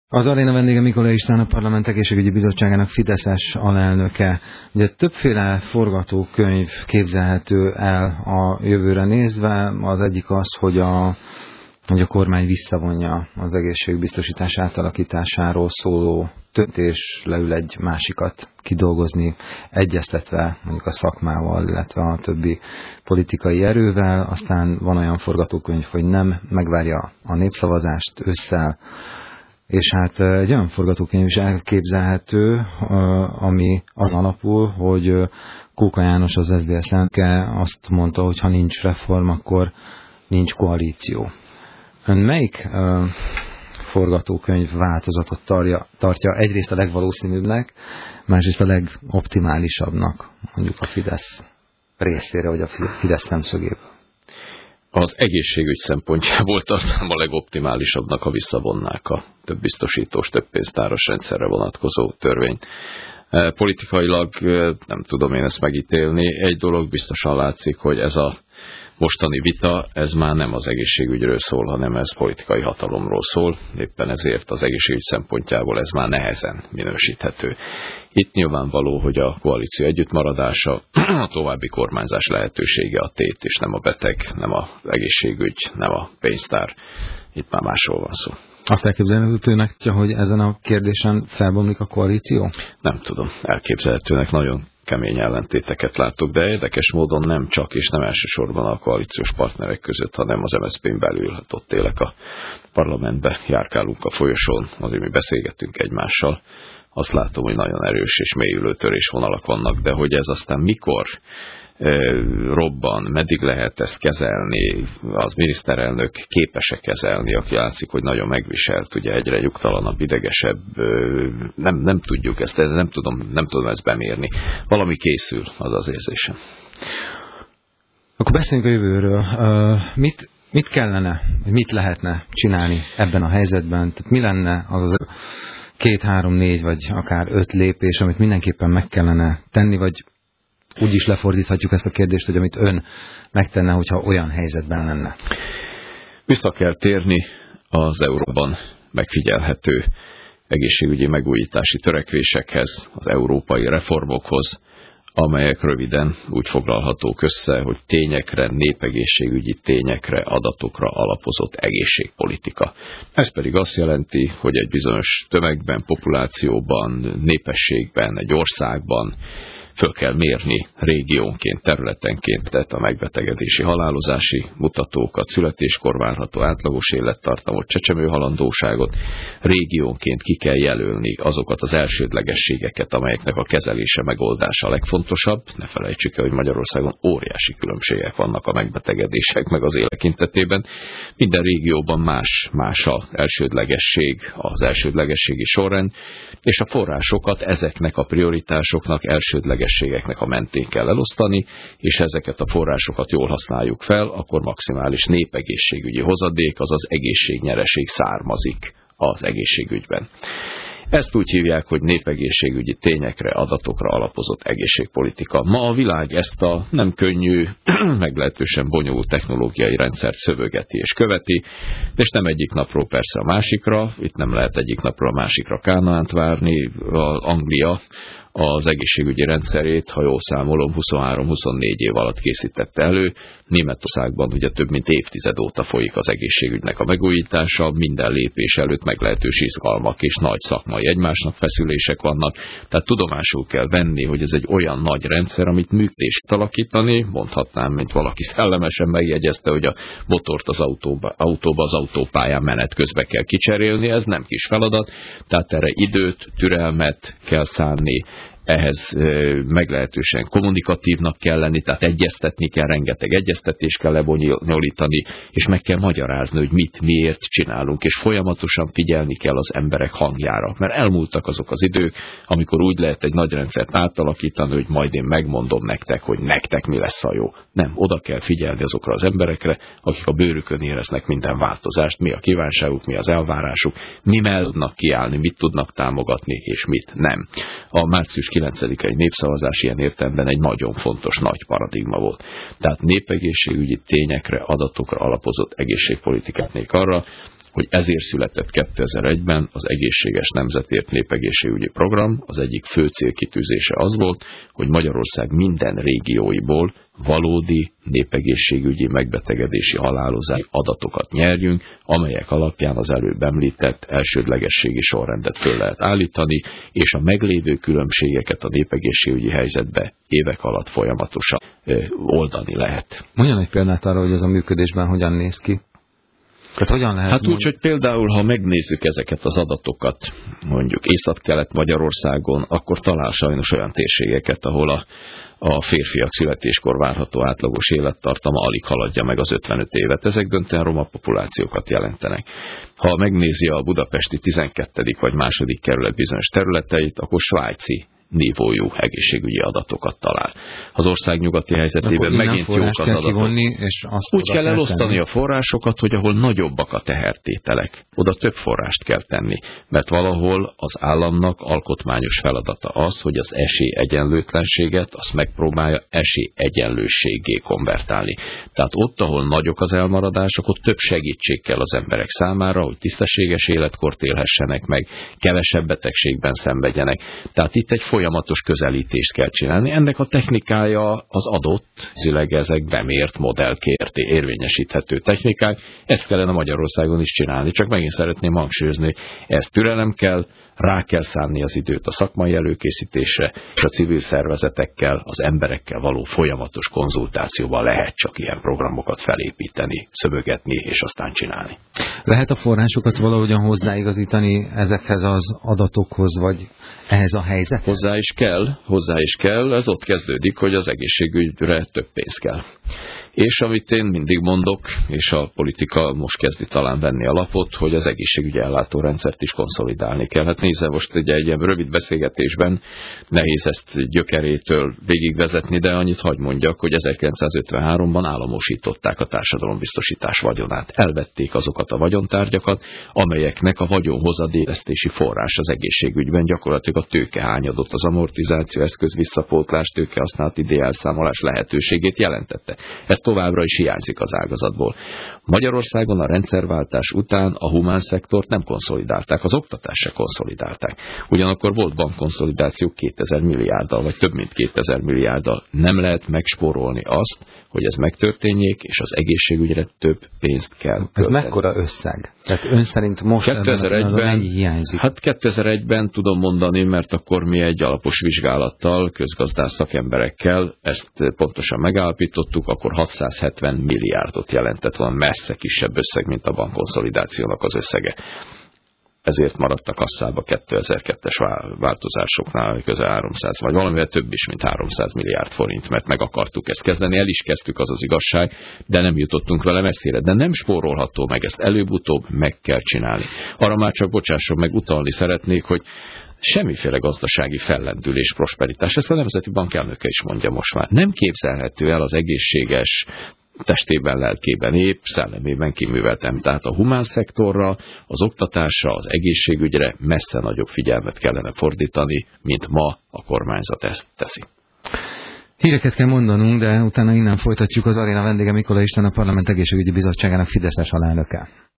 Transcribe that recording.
Az aréna vendége Mikolai István, a Parlament Egészségügyi Bizottságának fideszes alelnöke. Ugye többféle forgatókönyv képzelhető el a jövőre nézve. Az egyik az, hogy a kormány visszavonja az egészségbiztosítás átalakításáról szóló és leül egy másikat kidolgozni, egyeztetve mondjuk a szakmával, illetve a többi politikai erővel. Aztán van olyan forgatókönyv, hogy nem, megvárja a népszavazást ősszel. És hát egy olyan forgatókönyv is elképzelhető, ami azon alapul, hogy Kóka János, az SZDSZ elnöke azt mondta, hogy ha nincs reform, akkor nincs koalíció. Ön melyik forgatókönyv változatot tartja egyrészt a legvalószínűbbnek, másrészt a legoptimálisabbnak, mondjuk a Fidesz részére, vagy a Fidesz szemszögéből? Az egészségügy szempontjából tartom a legoptimálisabbnak, ha visszavonnák a több biztosítós, több pénztáros rendszerre vonatkozó törvényt. Politikailag nem tudom én ezt megítélni. Egy dolog biztosan látszik, hogy ez a mostani vita, ez már nem az egészségügyről szól, hanem ez politikai hatalomról szól. Éppen ezért az egészségügy szempontjából ez már nehezen minősíthető. Itt nyilvánvaló, hogy a koalíció együttmaradása, a további kormányzás lehetősége a tét, és nem a beteg, nem az egészségügy, nem a pénztár. Itt már másról van szó. Azt elképzelhetőnek, hogy ezen a kérdésen felbomlik a koalíció? Nem tudom. Elképzelhetőnek, nagyon kemény ellentéteket látok, de érdekes módon nem csak és nem elsősorban a koalíciós partnerek között, hanem az MSZP-n belül. Hát ott élek a parlamentbe, járkálunk a folyosón, azért mi beszélgetünk egymással. Azt látom, hogy nagyon erős és mélyülő törésvonalak vannak, de hogy ez aztán mikor robban, meddig lehet ezt kezelni, az miniszterelnök képes-e kezelni, aki látszik, hogy nagyon megviselt, ugye egyre nyugtalanabb, idegesebb, nem tudjuk ezt, nem tudom ezt bemérni. Valami készül, az az érzésem. Akkor beszéljünk a jövőről. Mit kellene, mit lehetne csinálni ebben a helyzetben? Tehát mi lenne az 2, 3, 4 vagy akár 5 lépés, amit mindenképpen meg kellene tenni, vagy úgy is lefordíthatjuk ezt a kérdést, hogy amit ön megtenne, hogyha olyan helyzetben lenne? Vissza kell térni az Euróban megfigyelhető egészségügyi megújítási törekvésekhez, az európai reformokhoz, amelyek röviden úgy foglalhatók össze, hogy tényekre, népegészségügyi tényekre, adatokra alapozott egészségpolitika. Ez pedig azt jelenti, hogy egy bizonyos tömegben, populációban, népességben, egy országban föl kell mérni régiónként, területenként, tehát a megbetegedési, halálozási mutatókat, születéskor várható átlagos élettartamot, csecsemőhalandóságot, régiónként ki kell jelölni azokat az elsődlegességeket, amelyeknek a kezelése, megoldása a legfontosabb. Ne felejtsük el, hogy Magyarországon óriási különbségek vannak a megbetegedések meg az élek tekintetében. Minden régióban más az elsődlegesség, az elsődlegességi sorrend, és a forrásokat ezeknek a prioritásoknak, elsődlegességeknek a mentén kell elosztani, és ezeket a forrásokat jól használjuk fel, akkor maximális népegészségügyi hozadék, azaz egészségnyereség származik az egészségügyben. Ezt úgy hívják, hogy népegészségügyi tényekre, adatokra alapozott egészségpolitika. Ma a világ ezt a nem könnyű, meglehetősen bonyolult technológiai rendszert szövögeti és követi, és nem egyik napról persze a másikra, itt nem lehet egyik napról a másikra Kánaánt várni. Anglia az egészségügyi rendszerét, ha jól számolom, 23-24 év alatt készítette elő. Németországban ugye több mint évtized óta folyik az egészségügynek a megújítása, minden lépés előtt meglehetős izgalmak és nagy szakmai egymásnak feszülések vannak, tehát tudomásul kell venni, hogy ez egy olyan nagy rendszer, amit működést alakítani, mondhatnám, mint valaki szellemesen megjegyezte, hogy a motort az autóba az autópályán menet közben kell kicserélni, ez nem kis feladat, tehát erre időt, türelmet kell szánni, ehhez meglehetősen kommunikatívnak kell lenni, tehát egyeztetni kell, rengeteg egyeztetést kell lebonyolítani, és meg kell magyarázni, hogy mit, miért csinálunk, és folyamatosan figyelni kell az emberek hangjára. Mert elmúltak azok az idők, amikor úgy lehet egy nagy rendszert átalakítani, hogy majd én megmondom nektek, hogy nektek mi lesz a jó. Nem, oda kell figyelni azokra az emberekre, akik a bőrükön éreznek minden változást, mi a kívánságuk, mi az elvárásuk, mi mellett tudnak kiállni, mit tudnak támogatni, és mit nem. A március 9-i népszavazás ilyen értelemben egy nagyon fontos nagy paradigma volt. Tehát népegészségügyi tényekre, adatokra alapozott egészségpolitikát arra, hogy ezért született 2001-ben az Egészséges Nemzetért népegészségügyi program. Az egyik fő célkitűzése az volt, hogy Magyarország minden régióiból valódi népegészségügyi megbetegedési halálozási adatokat nyerjünk, amelyek alapján az előbb említett elsődlegességi sorrendet föl lehet állítani, és a meglévő különbségeket a népegészségügyi helyzetbe évek alatt folyamatosan oldani lehet. Mondjon egy példát arra, hogy ez a működésben hogyan néz ki? Tehát hogyan lehet hát úgy, hogy például, ha megnézzük ezeket az adatokat, mondjuk Észak-Kelet Magyarországon, akkor talál sajnos olyan térségeket, ahol a férfiak születéskor várható átlagos élettartama alig haladja meg az 55 évet. Ezek döntően roma populációkat jelentenek. Ha megnézi a budapesti 12. vagy 2. kerület bizonyos területeit, akkor svájci nívójú egészségügyi adatokat talál. Az ország nyugati helyzetében megint jók az adatok. És úgy kell elosztani a forrásokat, hogy ahol nagyobbak a tehertételek, oda több forrást kell tenni, mert valahol az államnak alkotmányos feladata az, hogy az esélyegyenlőtlenséget azt megpróbálja esélyegyenlőséggé konvertálni. Tehát ott, ahol nagyok az elmaradások, ott több segítség kell az emberek számára, hogy tisztességes életkort élhessenek meg, kevesebb betegségben szenvedjenek. Tehát itt egy folyamatos közelítést kell csinálni. Ennek a technikája az adott, ezek bemért, modellkért érvényesíthető technikák. Ezt kellene Magyarországon is csinálni. Csak megint szeretném hangsúlyozni, ezt türelem kell, rá kell szánni az időt a szakmai előkészítésre, és a civil szervezetekkel, az emberekkel való folyamatos konzultációban lehet csak ilyen programokat felépíteni, szövegetni, és aztán csinálni. Lehet a forrásokat valahogyan hozzáigazítani ezekhez az adatokhoz, vagy ehhez a helyzethez? Hozzá is kell. Ez ott kezdődik, hogy az egészségügyre több pénz kell. És amit én mindig mondok, és a politika most kezdi talán venni a lapot, hogy az egészségügyi ellátórendszert is konszolidálni kell. Hát nézze, most egy ilyen rövid beszélgetésben nehéz ezt gyökerétől végigvezetni, de annyit hagy mondjak, hogy 1953-ban államosították a társadalombiztosítás vagyonát. Elvették azokat a vagyontárgyakat, amelyeknek a vagyonhozadékesztési forrás az egészségügyben gyakorlatilag a tőkehányadot, az amortizáció eszköz visszapótlás, tőkehasználati díjelszámolás lehetőségét jelentette. Ez továbbra is hiányzik az ágazatból. Magyarországon a rendszerváltás után a humánszektort nem konszolidálták, az oktatást se konszolidálták. Ugyanakkor volt bankkonszolidáció 2000 milliárddal, vagy több mint 2000 milliárddal. Nem lehet megspórolni azt, hogy ez megtörténjék, és az egészségügyre több pénzt kell költeni. Ez mekkora összeg? Tehát ön szerint most 2001-ben mennyi hiányzik? Hát 2001-ben tudom mondani, mert akkor mi egy alapos vizsgálattal, közgazdász szakemberekkel ezt pontosan megállapítottuk, akkor 670 milliárdot jelentett, van messze kisebb összeg, mint a bankkonszolidációnak az összege. Ezért maradt a kasszába 2002-es változásoknál közel 300, vagy valamivel több is, mint 300 milliárd forint, mert meg akartuk ezt kezdeni, el is kezdtük, az az igazság, de nem jutottunk vele messzire. De nem spórolható meg, ezt előbb-utóbb meg kell csinálni. Arra már csak bocsásson meg, utalni szeretnék, hogy semmiféle gazdasági fellendülés, prosperitás, ezt a Nemzeti Bank elnöke is mondja most már. Nem képzelhető el az egészséges, testében, lelkében épp, szellemében kiműveltem. Tehát a humánszektorra, az oktatásra, az egészségügyre messze nagyobb figyelmet kellene fordítani, mint ma a kormányzat ezt teszi. Híreket kell mondanunk, de utána innen folytatjuk. Az aréna vendége Mikolay István, a Parlament Egészségügyi Bizottságának fideszes alelnöke.